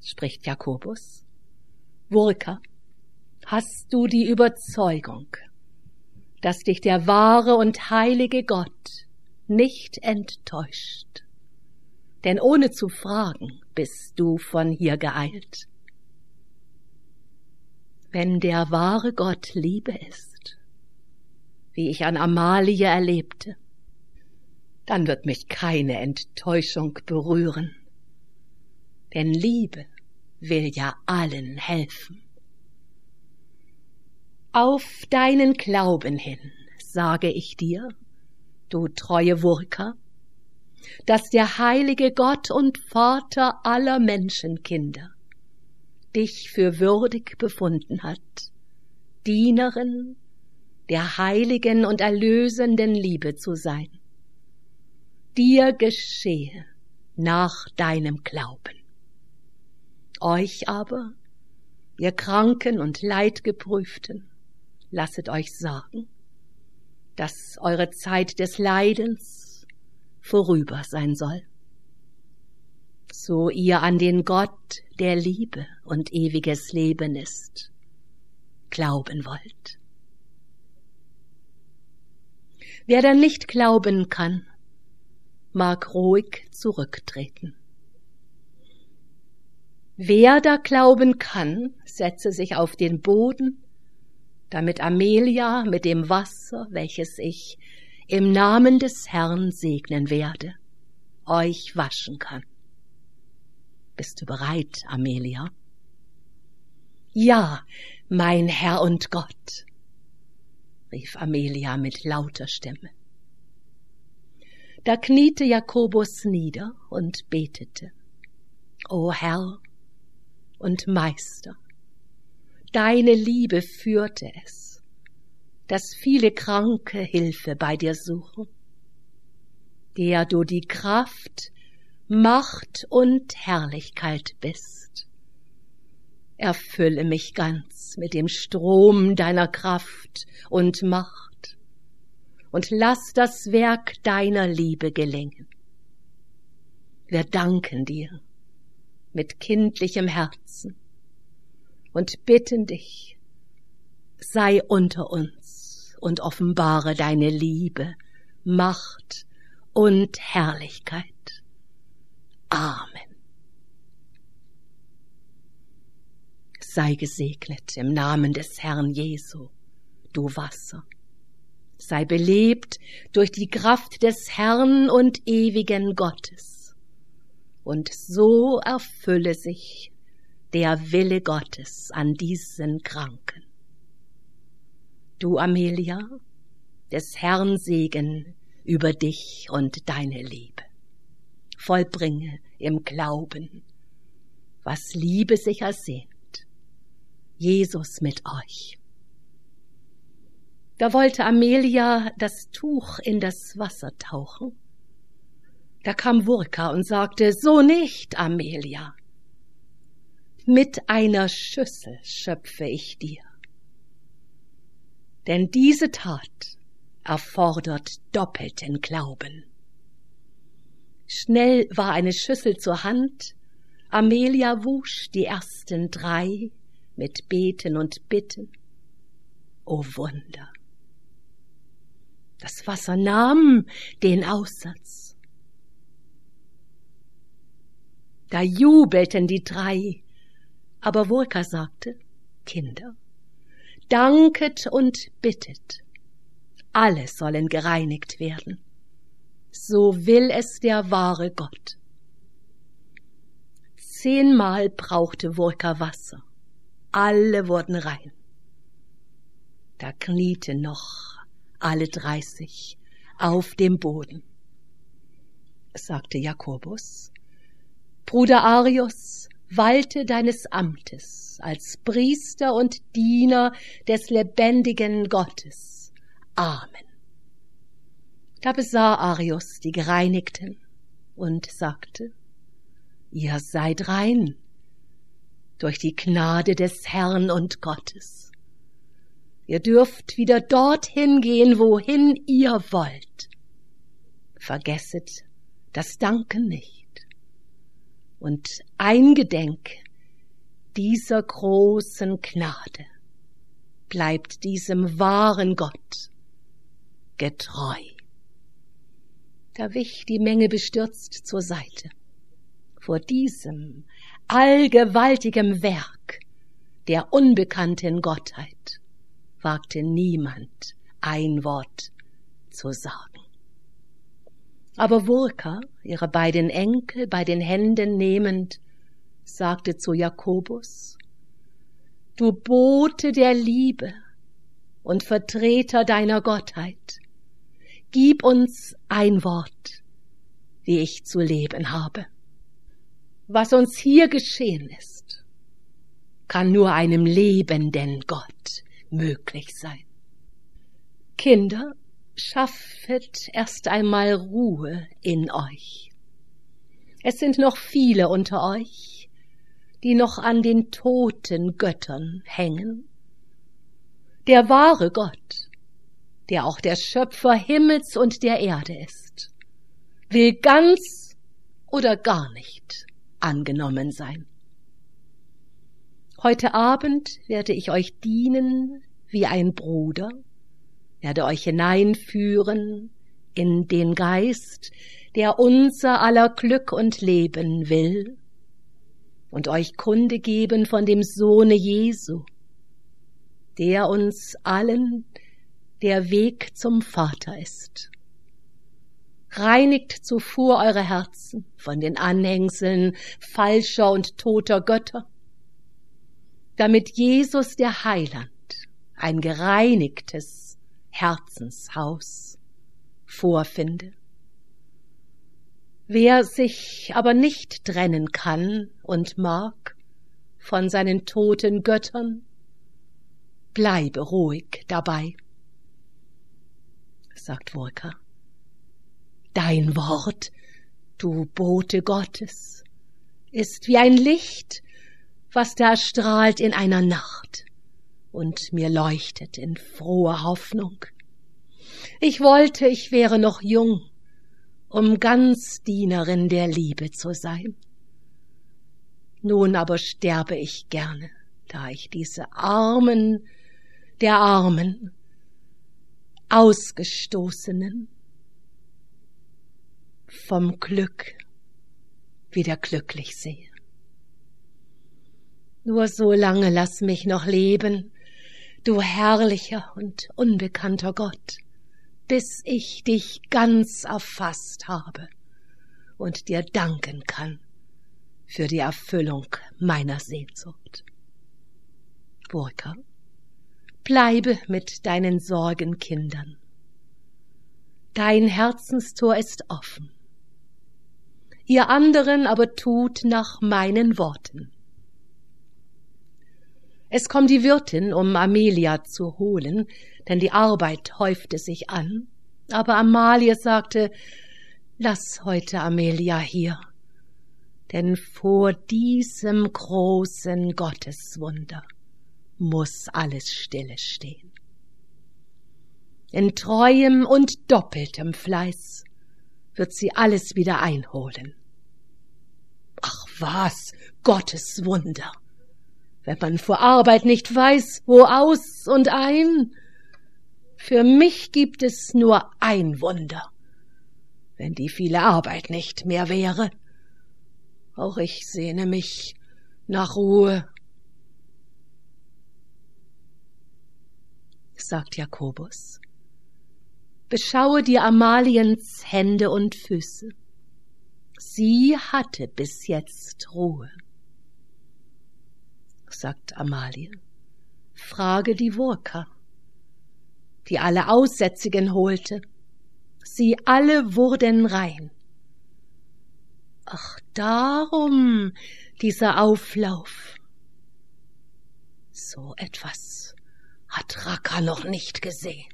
spricht Jakobus. Wurka, hast du die Überzeugung, dass dich der wahre und heilige Gott nicht enttäuscht? Denn ohne zu fragen bist du von hier geeilt. Wenn der wahre Gott Liebe ist, wie ich an Amalie erlebte, dann wird mich keine Enttäuschung berühren. Denn Liebe will ja allen helfen. Auf deinen Glauben hin sage ich dir, du treue Wurka, dass der heilige Gott und Vater aller Menschenkinder dich für würdig befunden hat, Dienerin der heiligen und erlösenden Liebe zu sein. Dir geschehe nach deinem Glauben. Euch aber, ihr Kranken und Leidgeprüften, lasset euch sagen, dass eure Zeit des Leidens vorüber sein soll, so ihr an den Gott, der Liebe und ewiges Leben ist, glauben wollt. Wer dann nicht glauben kann, mag ruhig zurücktreten. Wer da glauben kann, setze sich auf den Boden, damit Amelia mit dem Wasser, welches ich im Namen des Herrn segnen werde, euch waschen kann. Bist du bereit, Amelia? Ja, mein Herr und Gott, rief Amelia mit lauter Stimme. Da kniete Jakobus nieder und betete. O Herr und Meister, deine Liebe führte es, dass viele Kranke Hilfe bei dir suchen, der du die Kraft, Macht und Herrlichkeit bist. Erfülle mich ganz mit dem Strom deiner Kraft und Macht und lass das Werk deiner Liebe gelingen. Wir danken dir mit kindlichem Herzen und bitten dich, sei unter uns und offenbare deine Liebe, Macht und Herrlichkeit. Amen. Sei gesegnet im Namen des Herrn Jesu, du Wasser. Sei belebt durch die Kraft des Herrn und ewigen Gottes. Und so erfülle sich der Wille Gottes an diesen Kranken. Du, Amelia, des Herrn Segen über dich und deine Liebe. Vollbringe im Glauben, was Liebe sich ersehnt. Jesus mit euch. Da wollte Amelia das Tuch in das Wasser tauchen. Da kam Wurka und sagte, so nicht, Amelia. Mit einer Schüssel schöpfe ich dir. Denn diese Tat erfordert doppelten Glauben. Schnell war eine Schüssel zur Hand. Amelia wusch die ersten 3 mit Beten und Bitten. O Wunder! Das Wasser nahm den Aussatz. Da jubelten die 3, aber Wurka sagte, Kinder, danket und bittet, alle sollen gereinigt werden. So will es der wahre Gott. 10-mal brauchte Wurka Wasser. Alle wurden rein. Da knieten noch alle 30 auf dem Boden. Sagte Jakobus, Bruder Arius, walte deines Amtes als Priester und Diener des lebendigen Gottes. Amen. Da besah Arius die Gereinigten und sagte, ihr seid rein durch die Gnade des Herrn und Gottes. Ihr dürft wieder dorthin gehen, wohin ihr wollt. Vergesset das Danken nicht und eingedenk dieser großen Gnade bleibt diesem wahren Gott getreu. Da wich die Menge bestürzt zur Seite. Vor diesem allgewaltigen Werk der unbekannten Gottheit wagte niemand ein Wort zu sagen. Aber Wurka, ihre beiden Enkel bei den Händen nehmend, sagte zu Jakobus: Du Bote der Liebe und Vertreter deiner Gottheit, gib uns ein Wort, wie ich zu leben habe. Was uns hier geschehen ist, kann nur einem lebenden Gott möglich sein. Kinder, schaffet erst einmal Ruhe in euch. Es sind noch viele unter euch, die noch an den toten Göttern hängen. Der wahre Gott, der auch der Schöpfer Himmels und der Erde ist, will ganz oder gar nicht angenommen sein. Heute Abend werde ich euch dienen wie ein Bruder, werde euch hineinführen in den Geist, der unser aller Glück und Leben will, und euch Kunde geben von dem Sohne Jesu, der uns allen der Weg zum Vater ist. Reinigt zuvor eure Herzen von den Anhängseln falscher und toter Götter, damit Jesus der Heiland ein gereinigtes Herzenshaus vorfinde. Wer sich aber nicht trennen kann und mag von seinen toten Göttern, bleibe ruhig dabei, sagt Wurka. Dein Wort, du Bote Gottes, ist wie ein Licht, was da strahlt in einer Nacht und mir leuchtet in froher Hoffnung. Ich wollte, ich wäre noch jung, um ganz Dienerin der Liebe zu sein. Nun aber sterbe ich gerne, da ich diese Armen der Armen, Ausgestoßenen vom Glück wieder glücklich sehe. Nur so lange lass mich noch leben, du herrlicher und unbekannter Gott, bis ich dich ganz erfasst habe und dir danken kann für die Erfüllung meiner Sehnsucht. Wurka, bleibe mit deinen Sorgenkindern. Dein Herzenstor ist offen. Ihr anderen aber tut nach meinen Worten. Es kommt die Wirtin, um Amelia zu holen, denn die Arbeit häufte sich an. Aber Amalie sagte, lass heute Amelia hier, denn vor diesem großen Gotteswunder muss alles stille stehen. In treuem und doppeltem Fleiß wird sie alles wieder einholen. Ach was, Gottes Wunder! Wenn man vor Arbeit nicht weiß, wo aus und ein. Für mich gibt es nur ein Wunder, wenn die viele Arbeit nicht mehr wäre. Auch ich sehne mich nach Ruhe, sagt Jakobus. Beschaue dir Amaliens Hände und Füße. Sie hatte bis jetzt Ruhe, sagt Amalie. Frage die Wurka, die alle Aussätzigen holte. Sie alle wurden rein. Ach, darum dieser Auflauf. So etwas hat Raka noch nicht gesehen.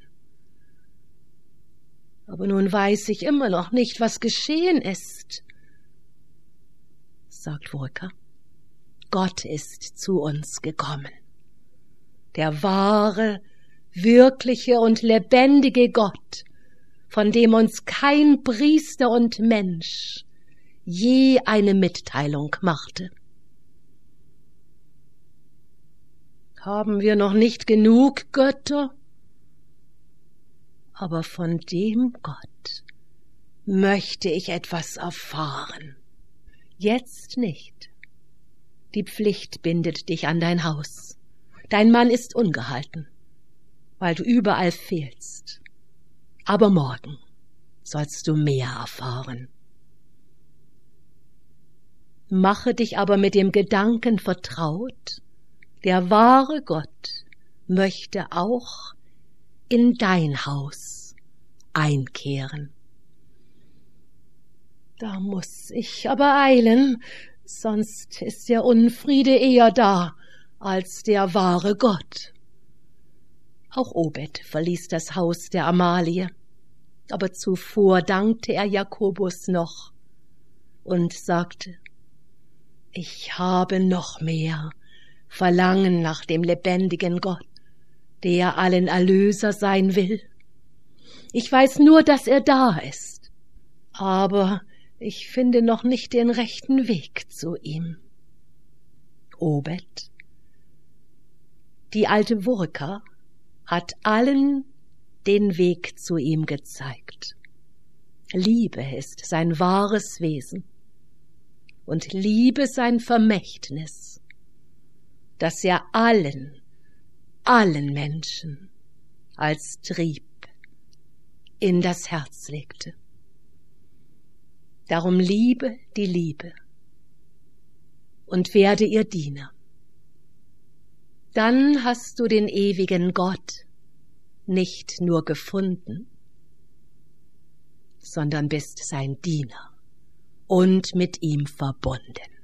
Aber nun weiß ich immer noch nicht, was geschehen ist, sagt Wurka. Gott ist zu uns gekommen. Der wahre, wirkliche und lebendige Gott, von dem uns kein Priester und Mensch je eine Mitteilung machte. Haben wir noch nicht genug Götter? Aber von dem Gott möchte ich etwas erfahren. Jetzt nicht. Die Pflicht bindet dich an dein Haus. Dein Mann ist ungehalten, weil du überall fehlst. Aber morgen sollst du mehr erfahren. Mache dich aber mit dem Gedanken vertraut, der wahre Gott möchte auch in dein Haus einkehren. Da muß ich aber eilen, sonst ist der Unfriede eher da als der wahre Gott. Auch Obed verließ das Haus der Amalie, aber zuvor dankte er Jakobus noch und sagte: Ich habe noch mehr Verlangen nach dem lebendigen Gott, der allen Erlöser sein will. Ich weiß nur, dass er da ist, aber ich finde noch nicht den rechten Weg zu ihm. Obed, die alte Wurka, hat allen den Weg zu ihm gezeigt. Liebe ist sein wahres Wesen und Liebe sein Vermächtnis, dass er allen Menschen als Trieb in das Herz legte. Darum liebe die Liebe und werde ihr Diener. Dann hast du den ewigen Gott nicht nur gefunden, sondern bist sein Diener und mit ihm verbunden.